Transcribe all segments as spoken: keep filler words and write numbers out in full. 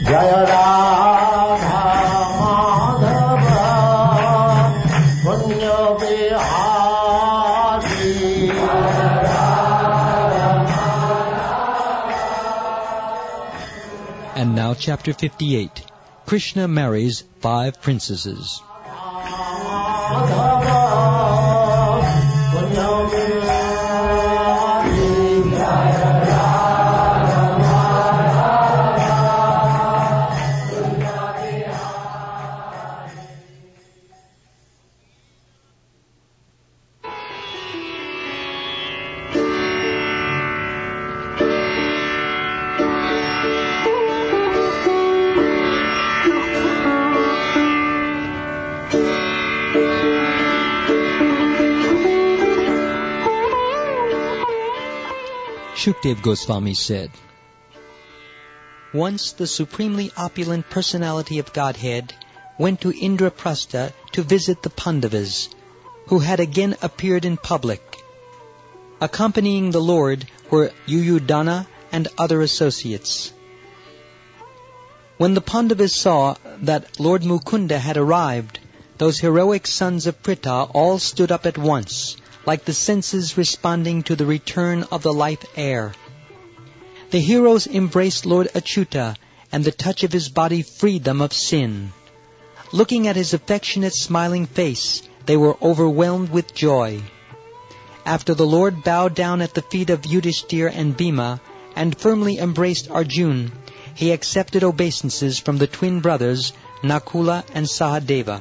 Jaya Radha Madhava Punya Bihari. And now chapter fifty-eight. Krishna marries five princesses. Shukdev Goswami said, once the supremely opulent personality of Godhead went to Indraprastha to visit the Pandavas, who had again appeared in public. Accompanying the Lord were Yuyudhana and other associates. When the Pandavas saw that Lord Mukunda had arrived, those heroic sons of Pritha all stood up at once, like the senses responding to the return of the life air. The heroes embraced Lord Achyuta, and the touch of his body freed them of sin. Looking at his affectionate smiling face, they were overwhelmed with joy. After the Lord bowed down at the feet of Yudhishthira and Bhima, and firmly embraced Arjuna, he accepted obeisances from the twin brothers, Nakula and Sahadeva.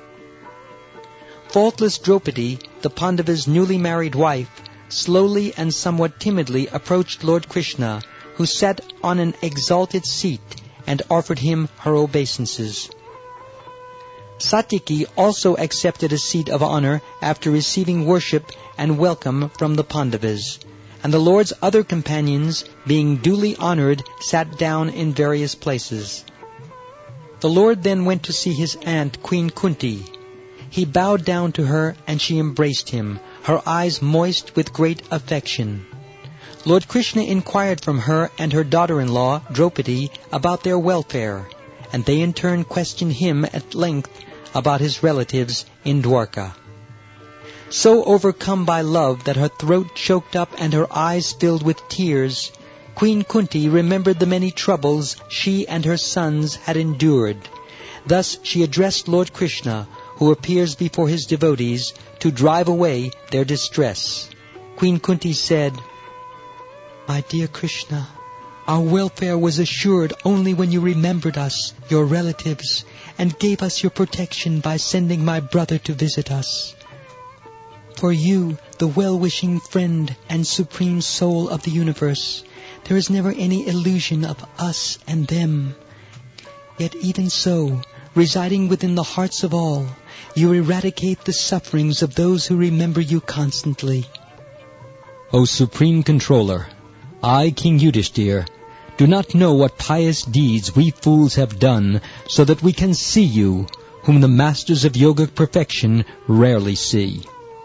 Faultless Draupadi, the Pandava's newly married wife, slowly and somewhat timidly approached Lord Krishna, who sat on an exalted seat, and offered him her obeisances. Satyaki also accepted a seat of honor after receiving worship and welcome from the Pandavas, and the Lord's other companions, being duly honored, sat down in various places. The Lord then went to see his aunt, Queen Kunti. He bowed down to her, and she embraced him, her eyes moist with great affection. Lord Krishna inquired from her and her daughter-in-law, Draupadi, about their welfare, and they in turn questioned him at length about his relatives in Dwarka. So overcome by love that her throat choked up and her eyes filled with tears, Queen Kunti remembered the many troubles she and her sons had endured. Thus she addressed Lord Krishna, who appears before his devotees, to drive away their distress. Queen Kunti said, "My dear Krishna, our welfare was assured only when you remembered us, your relatives, and gave us your protection by sending my brother to visit us. For you, the well-wishing friend and supreme soul of the universe, there is never any illusion of us and them. Yet even so, residing within the hearts of all, you eradicate the sufferings of those who remember you constantly." O Supreme Controller, I, King Yudhishthira, do not know what pious deeds we fools have done, so that we can see you, whom the masters of yogic perfection rarely see.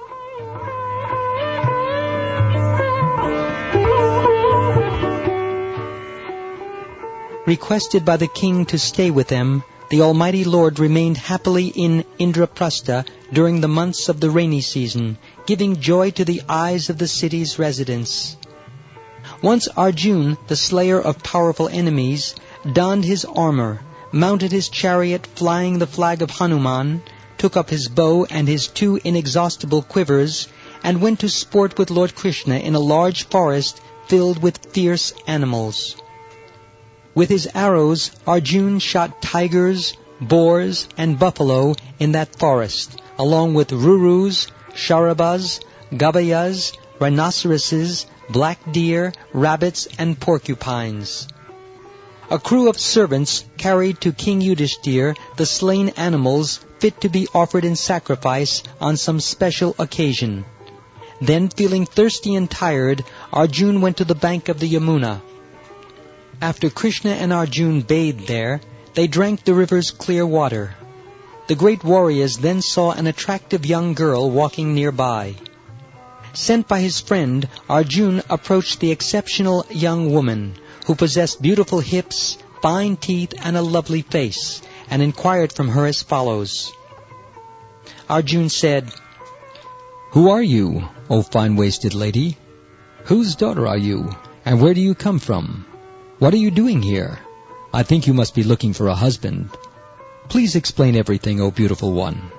Requested by the king to stay with them, the Almighty Lord remained happily in Indraprastha during the months of the rainy season, giving joy to the eyes of the city's residents. Once Arjuna, the slayer of powerful enemies, donned his armor, mounted his chariot flying the flag of Hanuman, took up his bow and his two inexhaustible quivers, and went to sport with Lord Krishna in a large forest filled with fierce animals. With his arrows, Arjuna shot tigers, boars, and buffalo in that forest, along with rurus, sharabas, gabayas, rhinoceroses, black deer, rabbits, and porcupines. A crew of servants carried to King Yudhishthira the slain animals fit to be offered in sacrifice on some special occasion. Then, feeling thirsty and tired, Arjuna went to the bank of the Yamuna. After Krishna and Arjuna bathed there, they drank the river's clear water. The great warriors then saw an attractive young girl walking nearby. Sent by his friend, Arjuna approached the exceptional young woman, who possessed beautiful hips, fine teeth and a lovely face, and inquired from her as follows. Arjun said, "Who are you, O fine-waisted lady? Whose daughter are you, and where do you come from? What are you doing here? I think you must be looking for a husband. Please explain everything, O beautiful one."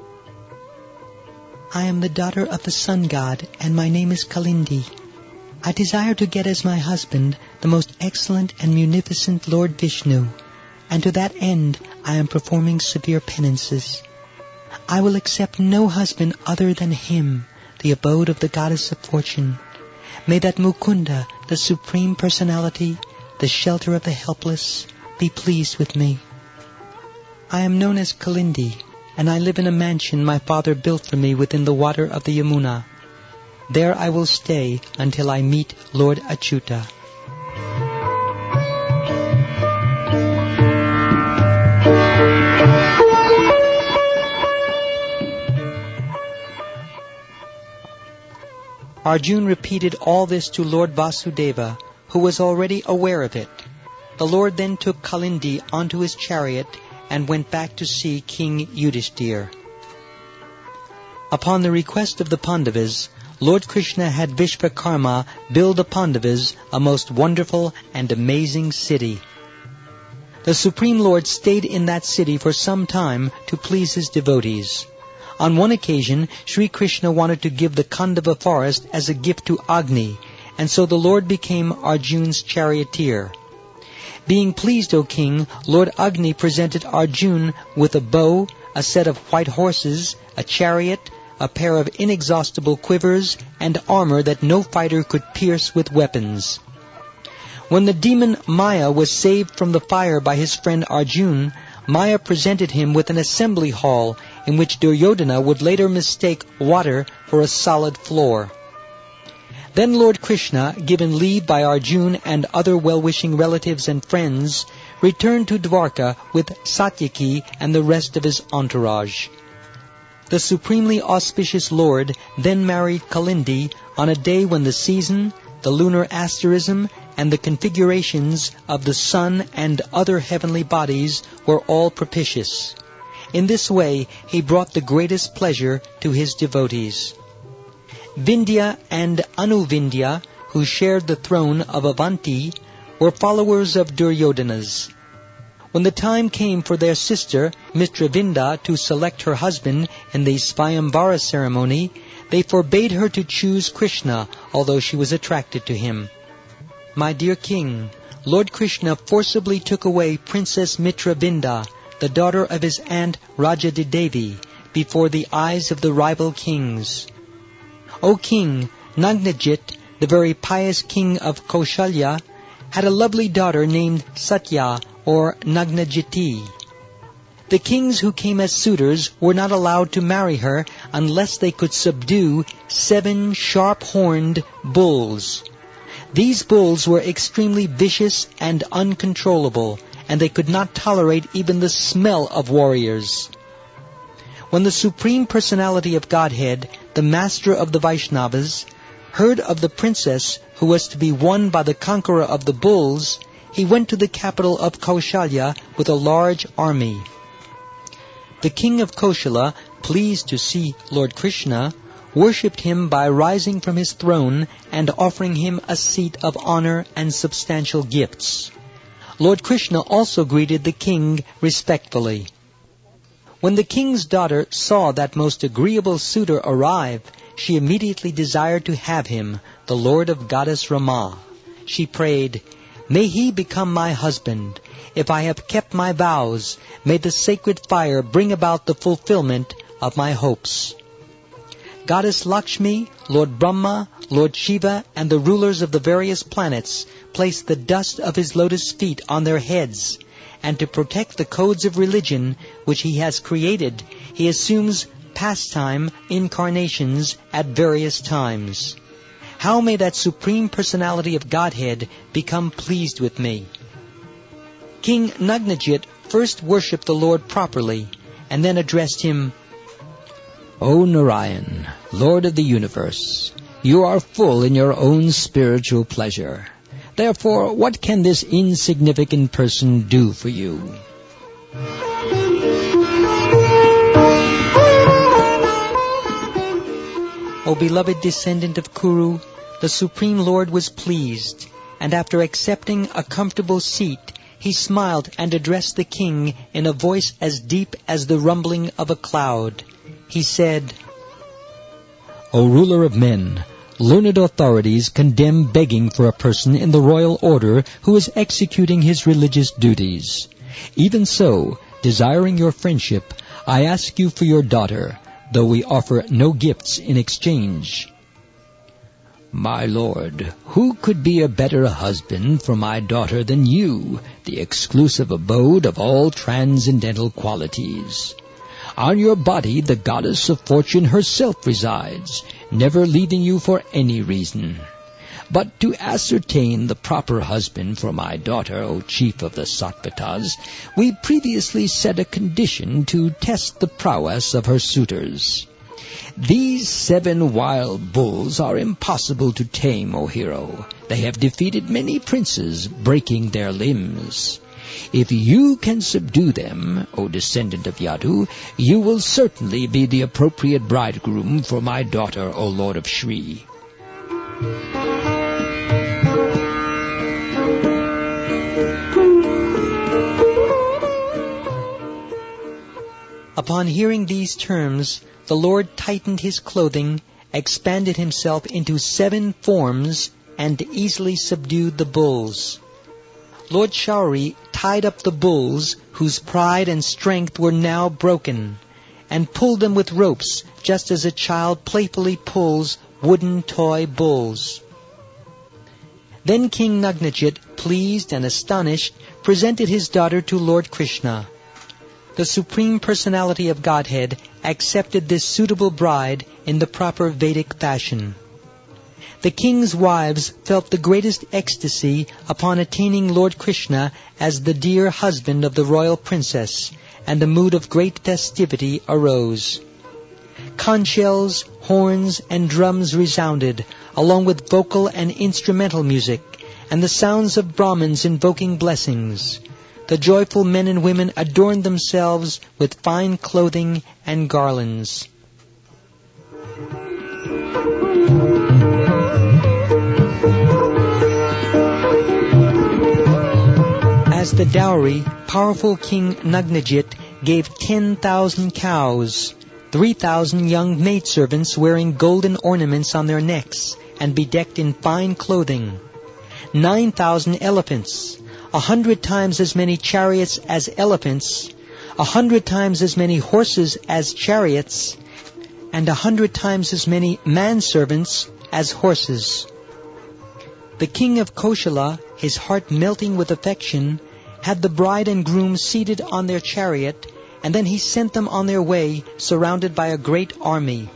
"I am the daughter of the sun god, and my name is Kalindi. I desire to get as my husband the most excellent and munificent Lord Vishnu, and to that end I am performing severe penances. I will accept no husband other than him, the abode of the goddess of fortune. May that Mukunda, the Supreme Personality, the shelter of the helpless, be pleased with me. I am known as Kalindi, and I live in a mansion my father built for me within the water of the Yamuna. There I will stay until I meet Lord Achyuta." Arjun repeated all this to Lord Vasudeva, who was already aware of it. The Lord then took Kalindi onto his chariot and went back to see King Yudhishthir. Upon the request of the Pandavas, Lord Krishna had Vishvakarma build the Pandavas a most wonderful and amazing city. The Supreme Lord stayed in that city for some time to please his devotees. On one occasion, Sri Krishna wanted to give the Khandava forest as a gift to Agni, and so the Lord became Arjun's charioteer. Being pleased, O king, Lord Agni presented Arjun with a bow, a set of white horses, a chariot, a pair of inexhaustible quivers, and armor that no fighter could pierce with weapons. When the demon Maya was saved from the fire by his friend Arjun, Maya presented him with an assembly hall in which Duryodhana would later mistake water for a solid floor. Then Lord Krishna, given leave by Arjun and other well-wishing relatives and friends, returned to Dwarka with Satyaki and the rest of his entourage. The supremely auspicious Lord then married Kalindi on a day when the season, the lunar asterism, and the configurations of the sun and other heavenly bodies were all propitious. In this way, he brought the greatest pleasure to his devotees. Vindhya and Anuvindhya, who shared the throne of Avanti, were followers of Duryodhana's. When the time came for their sister, Mitravinda, to select her husband in the Svayamvara ceremony, they forbade her to choose Krishna, although she was attracted to him. "My dear king, Lord Krishna forcibly took away Princess Mitravinda, the daughter of his aunt Rajadidevi, before the eyes of the rival kings. O king, Nagnajit, the very pious king of Kaushalya, had a lovely daughter named Satya, or Nagnajiti. The kings who came as suitors were not allowed to marry her unless they could subdue seven sharp-horned bulls. These bulls were extremely vicious and uncontrollable, and they could not tolerate even the smell of warriors. When the Supreme Personality of Godhead, the master of the Vaishnavas, heard of the princess who was to be won by the conqueror of the bulls, he went to the capital of Kaushalya with a large army. The king of Koshala, pleased to see Lord Krishna, worshipped him by rising from his throne and offering him a seat of honor and substantial gifts. Lord Krishna also greeted the king respectfully. When the king's daughter saw that most agreeable suitor arrive, she immediately desired to have him, the lord of goddess Rama. She prayed, "May he become my husband. If I have kept my vows, may the sacred fire bring about the fulfillment of my hopes." Goddess Lakshmi, Lord Brahma, Lord Shiva, and the rulers of the various planets place the dust of his lotus feet on their heads, and to protect the codes of religion which he has created, he assumes pastime incarnations at various times. How may that Supreme Personality of Godhead become pleased with me? King Nagnajit first worshipped the Lord properly, and then addressed him, "O Narayan, Lord of the universe, you are full in your own spiritual pleasure. Therefore, what can this insignificant person do for you? O beloved descendant of Kuru, the Supreme Lord was pleased, and after accepting a comfortable seat, he smiled and addressed the king in a voice as deep as the rumbling of a cloud. He said, O ruler of men, learned authorities condemn begging for a person in the royal order who is executing his religious duties. Even so, desiring your friendship, I ask you for your daughter, though we offer no gifts in exchange. My lord, who could be a better husband for my daughter than you, the exclusive abode of all transcendental qualities? On your body the goddess of fortune herself resides, never leaving you for any reason. But to ascertain the proper husband for my daughter, O chief of the Sattvatas, we previously set a condition to test the prowess of her suitors. These seven wild bulls are impossible to tame, O hero. They have defeated many princes, breaking their limbs. If you can subdue them, O descendant of Yadu, you will certainly be the appropriate bridegroom for my daughter, O lord of Shri. Upon hearing these terms, the Lord tightened his clothing, expanded himself into seven forms, and easily subdued the bulls. Lord Shauri tied up the bulls, whose pride and strength were now broken, and pulled them with ropes, just as a child playfully pulls wooden toy bulls. Then King Nagnajit, pleased and astonished, presented his daughter to Lord Krishna. The Supreme Personality of Godhead accepted this suitable bride in the proper Vedic fashion. The king's wives felt the greatest ecstasy upon attaining Lord Krishna as the dear husband of the royal princess, and a mood of great festivity arose. Conch shells, horns, and drums resounded, along with vocal and instrumental music, and the sounds of Brahmins invoking blessings. The joyful men and women adorned themselves with fine clothing and garlands. As the dowry, powerful King Nagnajit gave ten thousand cows, three thousand young maidservants wearing golden ornaments on their necks and bedecked in fine clothing, nine thousand elephants, a hundred times as many chariots as elephants, a hundred times as many horses as chariots, and a hundred times as many manservants as horses. The king of Koshala, his heart melting with affection, had the bride and groom seated on their chariot, and then he sent them on their way, surrounded by a great army.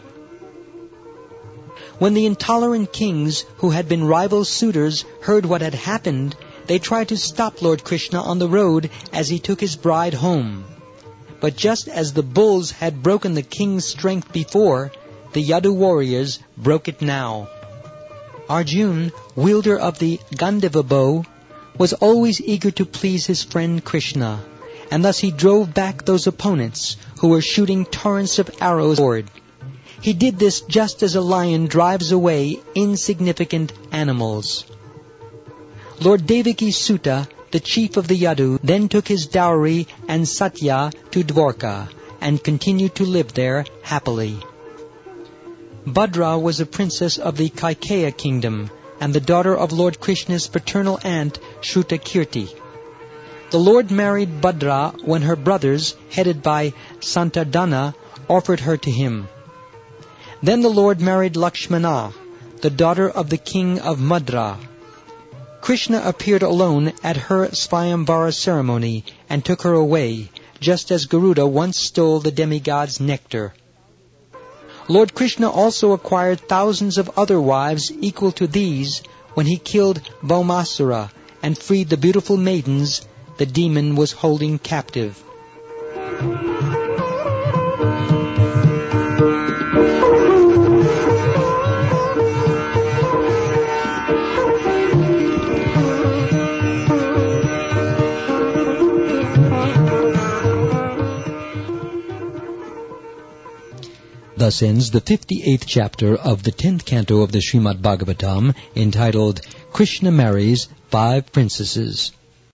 When the intolerant kings, who had been rival suitors, heard what had happened, they tried to stop Lord Krishna on the road as he took his bride home. But just as the bulls had broken the king's strength before, the Yadu warriors broke it now. Arjun, wielder of the Gandhiva bow, was always eager to please his friend Krishna, and thus he drove back those opponents who were shooting torrents of arrows forward. He did this just as a lion drives away insignificant animals. Lord Devaki Sutta, the chief of the Yadu, then took his dowry and Satya to Dwarka, and continued to live there happily. Bhadra was a princess of the Kaikeya kingdom, and the daughter of Lord Krishna's paternal aunt, Shrutakirti. The Lord married Bhadra when her brothers, headed by Santardana, offered her to him. Then the Lord married Lakshmana, the daughter of the king of Madra. Krishna appeared alone at her Svayamvara ceremony and took her away, just as Garuda once stole the demigod's nectar. Lord Krishna also acquired thousands of other wives equal to these when he killed Bhaumasura and freed the beautiful maidens the demon was holding captive. Thus ends the fifty-eighth chapter of the tenth canto of the Srimad Bhagavatam, entitled Krishna Marries Five Princesses.